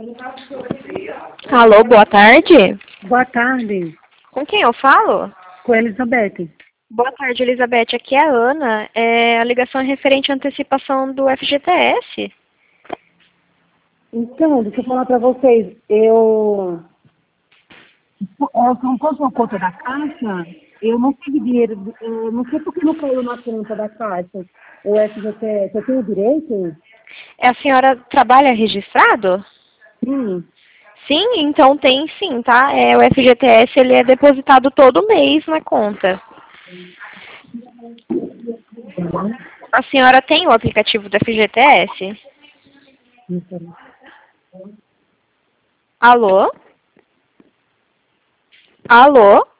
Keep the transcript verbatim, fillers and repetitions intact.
Alô, boa tarde. Boa tarde, Com quem eu falo? com a Elizabeth. Boa tarde, Elizabeth. Aqui é a Ana. É, a ligação é referente à antecipação do F G T S. Então, deixa eu falar para vocês, eu... eu como fosse uma conta da Caixa, eu não tive dinheiro, eu não sei porque não caiu na conta da Caixa, o F G T S, eu tenho direito? É, a senhora trabalha registrado? Sim. Sim, então tem sim, tá? É, o F G T S ele é depositado todo mês na conta. A senhora tem o aplicativo do F G T S? Alô? Alô?